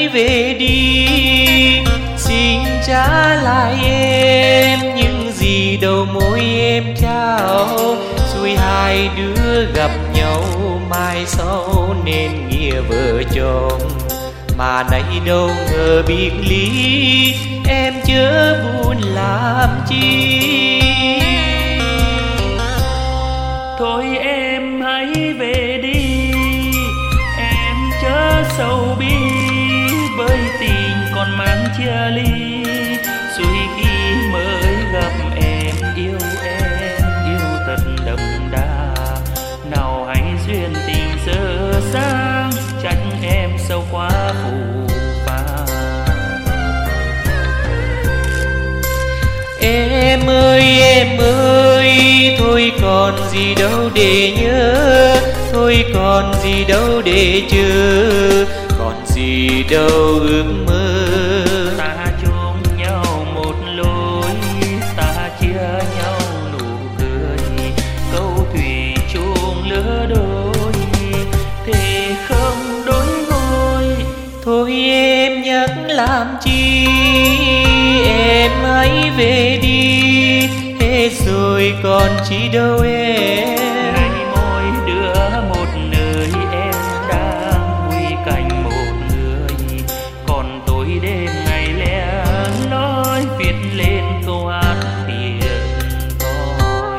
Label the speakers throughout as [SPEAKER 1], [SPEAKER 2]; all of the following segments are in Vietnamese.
[SPEAKER 1] hãy về đi, xin trả lại em những gì đầu môi em trao. Rồi hai đứa gặp nhau mai sau nên nghĩa vợ chồng, mà nay đâu ngờ biệt ly, em chớ buồn làm chi.
[SPEAKER 2] Thôi em hãy về đi, em chớ sầu bi, bởi tình còn mang chia ly. Rồi khi mới gặp em yêu thật đậm đà, nào hãy duyên tình dở dang, trách em sâu quá phù phàng.
[SPEAKER 1] Em ơi, thôi còn gì đâu để nhớ, thôi còn gì đâu để chờ, còn gì đâu ước mơ.
[SPEAKER 2] Ta chung nhau một lối, ta chia nhau nụ cười, câu thủy chung lứa đôi, thề không đổi ngôi.
[SPEAKER 1] Thôi em nhắc làm chi, em hãy về đi, hết rồi còn chi đâu em.
[SPEAKER 2] Ngày mỗi đứa một nơi, em đang vui cạnh một người, còn tôi đêm ngày lẻ loi viết lên câu hát thiệt thòi.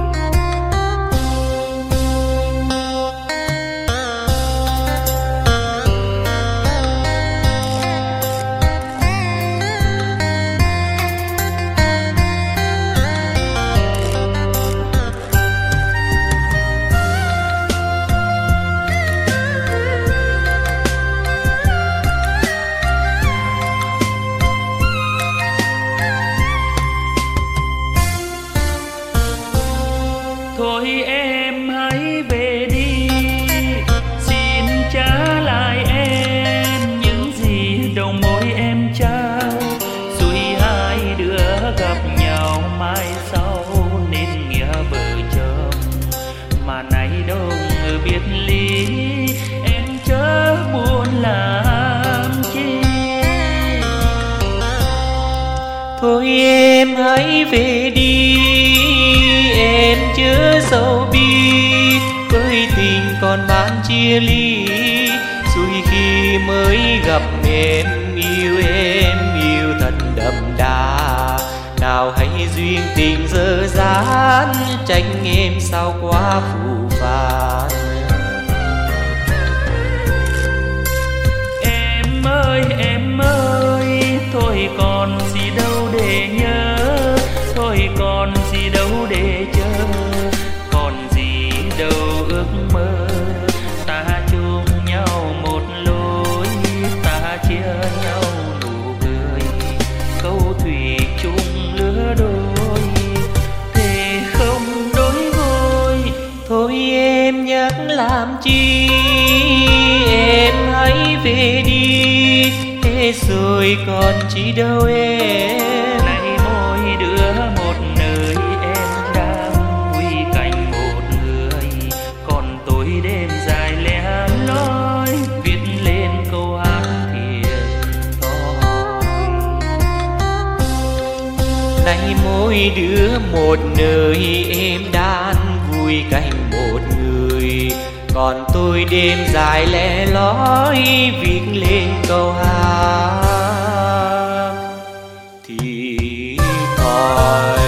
[SPEAKER 2] Thôi em hãy về đi, xin trả lại em những gì đầu môi em trao. Rồi hai đứa gặp nhau mai sau nên nghĩa vợ chồng, mà nay đâu ngờ biệt ly, em chớ buồn làm chi.
[SPEAKER 1] Thôi em hãy về đi, em chớ sầu bi, bởi tình còn bán chia ly. Rồi khi mới gặp em yêu thật đậm đà, nào hãy duyên tình dở dáng, trách em sao quá phù phàng.
[SPEAKER 2] Em ơi, thôi còn gì đâu để nhớ, thôi còn gì đâu để chờ, còn gì đâu ước mơ. Ta chung nhau một lối, ta chia nhau nụ cười, câu thủy chung lứa đôi, thề không đổi ngôi.
[SPEAKER 1] Thôi em nhắc làm chi, em hãy về đi, thế rồi còn chi đâu em.
[SPEAKER 2] Nay mỗi đứa một nơi, em đang vui cạnh một người, còn tôi đêm dài lẻ loi viết lên câu hát thiệt thòi.
[SPEAKER 1] Nay mỗi đứa một nơi, em đang vui cạnh một người, còn tôi đêm dài lẻ loi viết lên câu hát thì thòi.